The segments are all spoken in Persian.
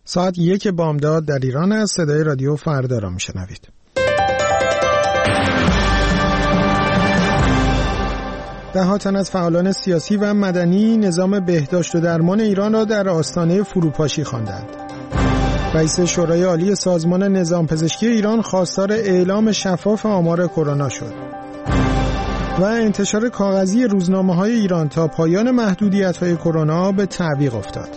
ساعت 1 بامداد در ایران است. صدای رادیو فردا را میشنوید. ده تن از فعالان سیاسی و مدنی نظام بهداشت و درمان ایران را در آستانه فروپاشی خواندند. رئیس شورای عالی سازمان نظام پزشکی ایران خواستار اعلام شفاف آمار کرونا شد. و انتشار کاغذی روزنامه‌های ایران تا پایان محدودیت‌های کرونا به تعویق افتاد.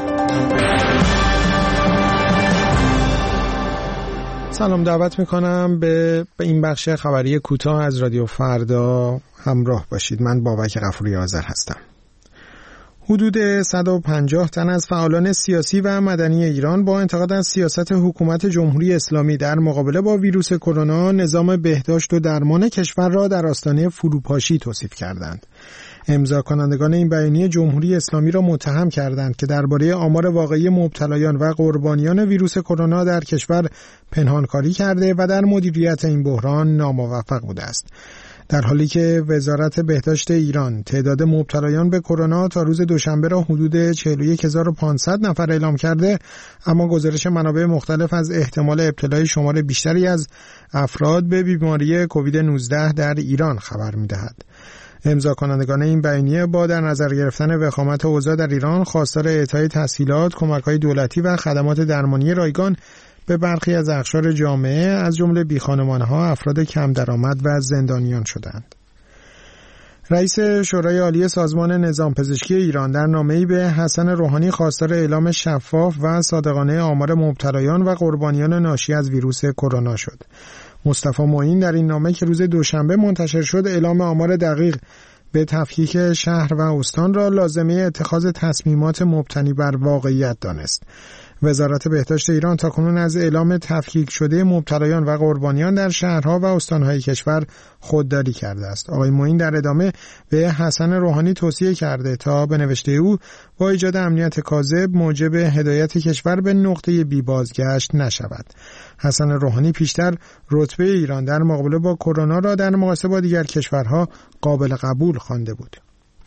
سلام، دعوت میکنم به این بخش خبری کوتاه از رادیو فردا همراه باشید. من بابک غفوری آذر هستم. حدود 150 تن از فعالان سیاسی و مدنی ایران با انتقاد از سیاست حکومت جمهوری اسلامی در مقابله با ویروس کرونا نظام بهداشت و درمان کشور را در آستانه فروپاشی توصیف کردند. امضا کنندگان این بیانیه جمهوری اسلامی را متهم کردند که درباره آمار واقعی مبتلایان و قربانیان ویروس کرونا در کشور پنهانکاری کرده و در مدیریت این بحران ناموفق بوده است. در حالی که وزارت بهداشت ایران تعداد مبتلایان به کرونا تا روز دوشنبه را حدود 41500 نفر اعلام کرده، اما گزارش منابع مختلف از احتمال ابتلای شمار بیشتری از افراد به بیماری کووید 19 در ایران خبر می‌دهد. امضا کنندگان این بیانیه با در نظر گرفتن وخامت اوضاع در ایران خواستار اعطای تسهیلات، کمک‌های دولتی و خدمات درمانی رایگان به برخی از اقشار جامعه از جمله بیخانمان‌ها، افراد کم درآمد و زندانیان شدند. رئیس شورای عالی سازمان نظام پزشکی ایران در نامه‌ای به حسن روحانی خواستار اعلام شفاف و صادقانه آمار مبتلایان و قربانیان ناشی از ویروس کرونا شد. مصطفی معین در این نامه که روز دوشنبه منتشر شد اعلام آمار دقیق به تفکیک شهر و استان را لازمه اتخاذ تصمیمات مبتنی بر واقعیت دانست. وزارت بهداشت ایران تاکنون از اعلام تفکیک شده مبتلایان و قربانیان در شهرها و استانهای کشور خودداری کرده است. آقای معین در ادامه به حسن روحانی توصیه کرده تا به نوشته او با ایجاد امنیت کاذب موجب هدایت کشور به نقطه بی بازگشت نشود. حسن روحانی پیشتر رتبه ایران در مقابله با کرونا را در مقایسه با دیگر کشورها قابل قبول خوانده بود.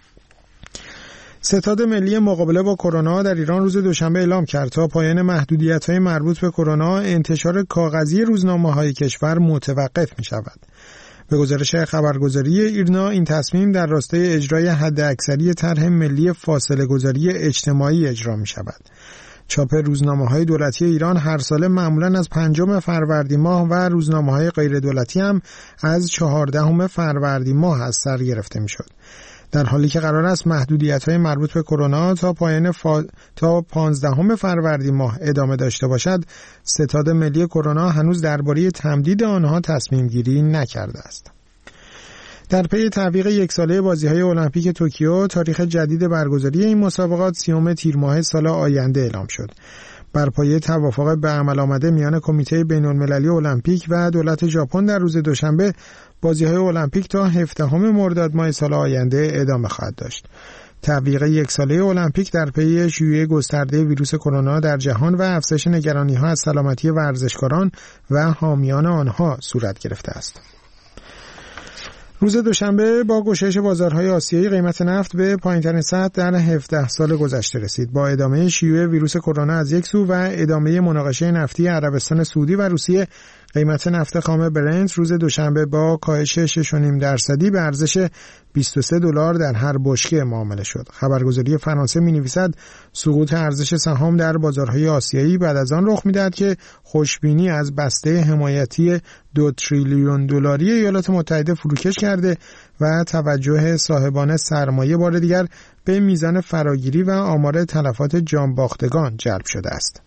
ستاد ملی مقابله با کرونا در ایران روز دوشنبه اعلام کرد تا پایان محدودیت‌های مربوط به کرونا انتشار کاغذی روزنامه‌های کشور متوقف می‌شود. به گزارش خبرگزاری ایرنا این تصمیم در راستای اجرای حداکثری طرح ملی فاصله گذاری اجتماعی اجرا می‌شود. چاپ روزنامه‌های دولتی ایران هر ساله معمولاً از 5 فروردین ماه و روزنامه‌های غیر دولتی هم از 14 فروردین ماه از سر گرفته می‌شد. در حالی که قرار است محدودیت‌های مربوط به کرونا تا 15 فروردین ماه ادامه داشته باشد، ستاد ملی کرونا هنوز درباره تمدید آنها تصمیم گیری نکرده است. در پی تعویق یک ساله بازی‌های المپیک توکیو، تاریخ جدید برگزاری این مسابقات 30 تیر ماه سال آینده اعلام شد. بر پایه توافق به عمل آمده میان کمیته بین‌المللی المپیک و دولت ژاپن در روز دوشنبه، بازی‌های المپیک تا 17 مرداد ماه سال آینده ادامه خواهد داشت. تعویق یک ساله المپیک در پی شیوع گسترده ویروس کرونا در جهان و افزایش نگرانی‌ها از سلامتی ورزشکاران و حامیان آنها صورت گرفته است. روز دوشنبه با گشایش بازارهای آسیایی قیمت نفت به پایین‌ترین سطح در 17 سال گذشته رسید. با ادامه شیوع ویروس کرونا از یک سو و ادامه مناقشه نفتی عربستان سعودی و روسیه، قیمت نفت خام برنت روز دوشنبه با کاهش 6.5% به ارزش $23 در هر بشکه معامله شد. خبرگزاری فرانسه می‌نویسد سقوط ارزش سهام در بازارهای آسیایی بعد از آن رخ می‌دهد که خوشبینی از بسته حمایتی $2 تریلیون ایالات متحده فروکش کرده و توجه صاحبان سرمایه بار دیگر به میزان فراگیری و آمار تلفات جانباختگان جلب شده است.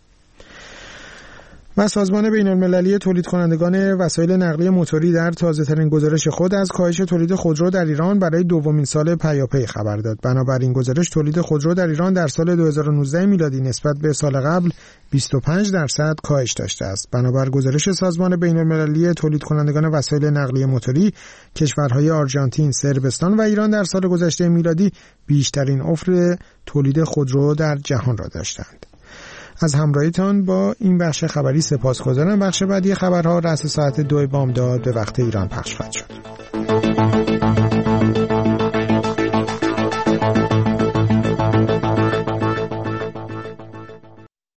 و سازمان بین‌المللی تولید کنندگان وسایل نقلیه موتوری در تازه‌ترین گزارش خود از کاهش تولید خودرو در ایران برای دومین سال پیاپی خبر داد. بنابراین گزارش تولید خودرو در ایران در سال 2019 میلادی نسبت به سال قبل 25% کاهش داشته است. بنابر گزارش سازمان بین‌المللی تولید کنندگان وسایل نقلیه موتوری، کشورهای آرژانتین، صربستان و ایران در سال گذشته میلادی بیشترین افت تولید خودرو در جهان را داشتند. از همراهیتان با این بخش خبری سپاسگزارم. بخش بعدی خبرها رأس ساعت 2 بامداد به وقت ایران پخش خواهد شد.